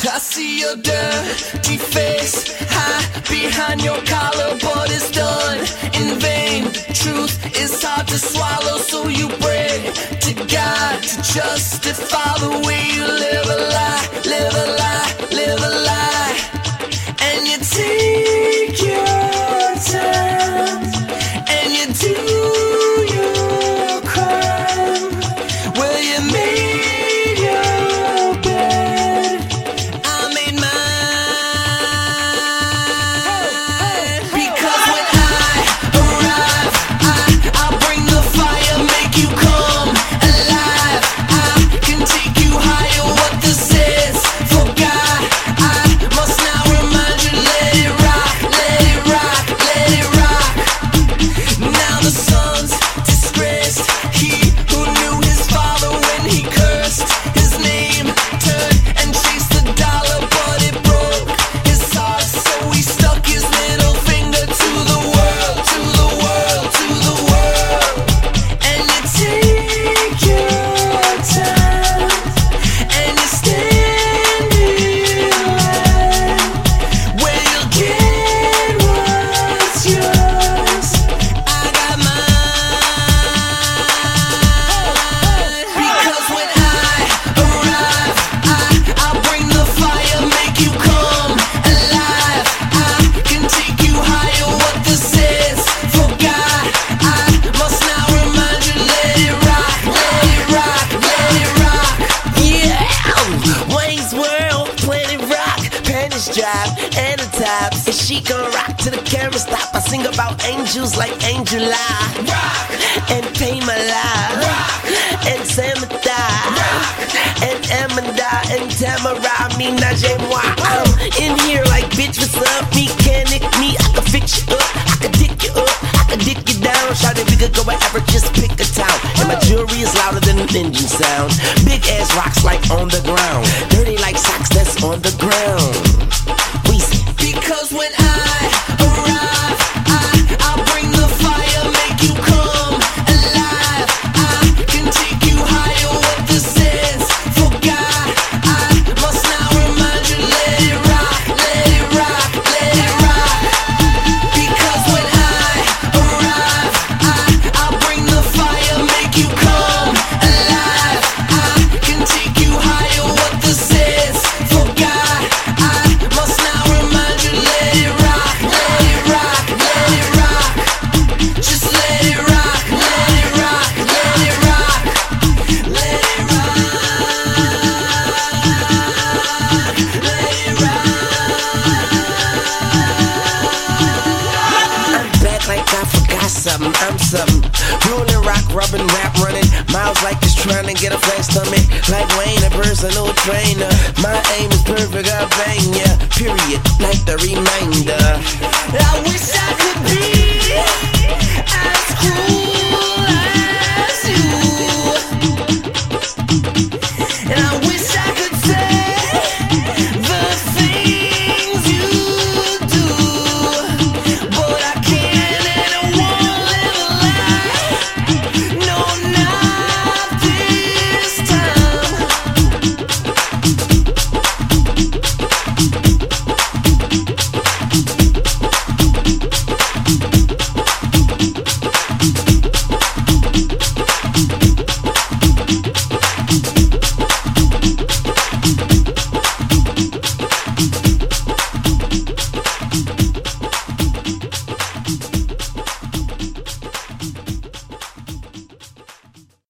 I see your dirty face hide behind your collar, but it's done in vain. Truth is hard to swallow, so you pray to God to justify the way you live a lie, live a lie, live a lie. And you take your time and you do your crime. Well, you made your bed, I made mine. Because when I arrive, I'll bring the fire, make you come alive. I can take you higher, what this is. For God, I must now remind you, let it rock, let it rock, let it rock. Now the son's disgraced, he who knew his father when he cursed his name, turned and chased the dollar, but it broke his heart, so he stuck his little finger to the world, to the world, to the world. And you take your time and you stand in line, where you'll get what's yours. I got mine. Because when I arrive, I'll bring the fire, make you come alive. I can take you higher, what this is. For God, I must now remind you, let it rock, let it rock, let it rock. Yeah, Wayne's World, Planet Rock, panties drop and the tops. And she gon' rock to the camera stop. I sing about angels like Angela, rock, and Pamela, rock, and Samantha, rock, and Amanda, and Tamara. I mean, Najee-moi. I'm in here like, bitch, what's up? Mechanic me, I can fix you up, I can dick you up, I can dick you down. Shout it, we could go wherever, just pick a town. And my jewelry is louder than an engine sound. Big ass rocks like on the ground, dirty like socks that's on the ground. We see. Because when I arrive, I'll bring the fire, make you come alive. I can take you higher, what this is. For God, I must now remind you, let it rock, let it rock, let it rock. Because when I arrive, I'll bring the fire, make you come alive. I can take you higher, what this is. For God, I must now remind you, let it rock, let it rock, let it rock. Just let it rock, let it rock, let it rock, let it rock, let it rock. I'm back like I forgot something, I'm something. Rolling rock, rubbing, rap running. Miles like it's trying to get a flat stomach. Like Wayne, a personal trainer. My aim is perfect, I bang ya. Period, like the reminder. I wish